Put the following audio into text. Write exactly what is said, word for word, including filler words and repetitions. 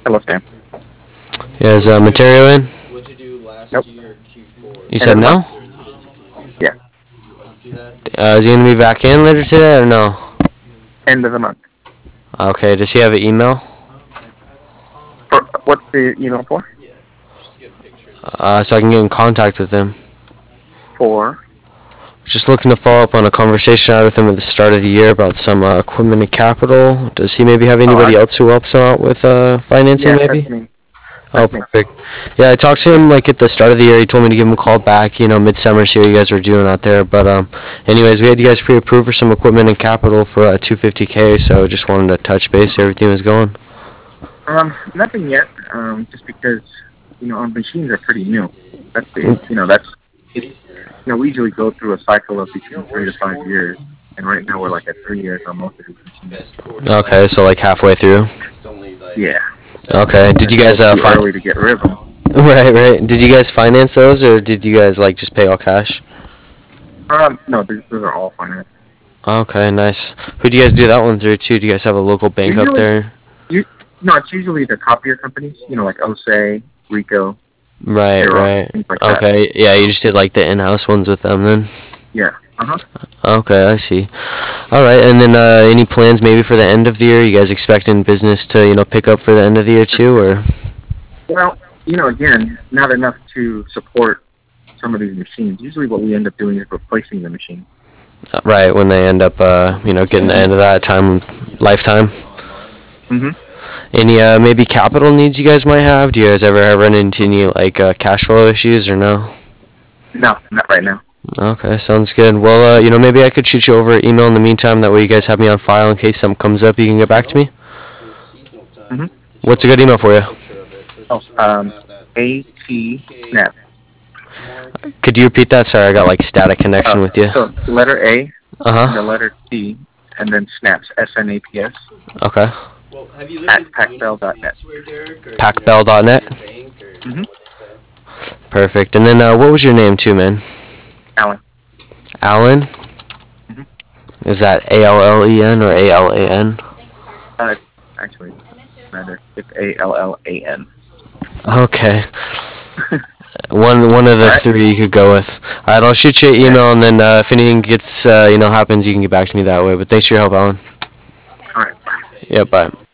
Hello, Sam. Yeah, is uh, Materio in? Nope. You End of said the month? no? Yeah. Uh, is he gonna be back in later today or no? End of the month. Okay, does he have an email? For what's the email for? Uh, so I can get in contact with him. For Just looking to follow up on a conversation I had with him at the start of the year about some uh, equipment and capital. Does he maybe have oh, I, anybody else who helps him out with uh, financing yeah, that's maybe? me. Oh, That's me. perfect. Yeah, I talked to him like at the start of the year. He told me to give him a call back, you know, midsummer, see what you guys were doing out there. But um, anyways, we had you guys pre-approved for some equipment and capital for uh, two hundred fifty K. So just wanted to touch base. Everything was going. Um, nothing yet. Um, just because you know our machines are pretty new. That's the you know that's it's you know we usually go through a cycle of between three to five years, and right now we're like at three years on most of these machines. Okay, so like halfway through. Yeah. Okay. Did you It's a guys little uh too find? early to get rid of them. Right, right. Did you guys finance those, or did you guys like just pay all cash? Um, no, these, those are all financed. Okay, nice. Who do you guys do that one through too? Do you guys have a local bank up Usually, there? you no, it's usually the copier companies. You know, like Osei, Rico, Right, Xerox, right. things like that. Okay, yeah, you just did like the in-house ones with them then. Yeah. Uh huh. Okay, I see. All right, and then uh, any plans maybe for the end of the year? You guys expecting business to you know pick up for the end of the year too, or? Well, you know, again, not enough to support some of these machines. Usually, what we end up doing is replacing the machine. Right, when they end up uh, you know getting the end of that time lifetime. Mm-hmm. Any uh, maybe capital needs you guys might have? Do you guys ever run into any like uh, cash flow issues or no? No, not right now. Okay, sounds good. Well, uh, you know, maybe I could shoot you over an email in the meantime. That way you guys have me on file in case something comes up. You can get back to me. Mm-hmm. What's a good email for you? Oh, um, A T Snap. Could you repeat that? Sorry, I got like static connection Uh, with you. so letter A Uh and the huh. letter T, and then Snaps. S N A P S Okay. at packbell dot net. packbell dot net. Mm-hmm. Perfect. And then uh, what was your name too, man? Alan. Alan? Mm-hmm. Is that A L L E N or A L A N? Uh, actually, rather, it's A L L A N. Okay. One one of the All right. three you could go with. All right, I'll shoot you an Yeah. email, and then uh, if anything gets uh, you know happens, you can get back to me that way. But thanks for your help, Alan. All right. Yeah, bye.